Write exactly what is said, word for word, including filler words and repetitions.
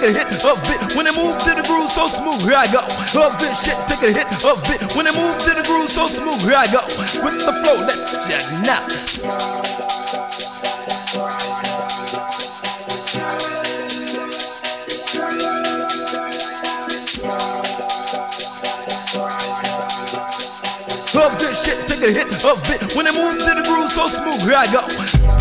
take a hit of it. When they move to the groove so smooth, here I go. Of this shit, take a hit of it. When they move to the groove so smooth, here I go. With the flow, let's check now. Of this shit, take a hit of it. When they move to the groove so smooth, here I go.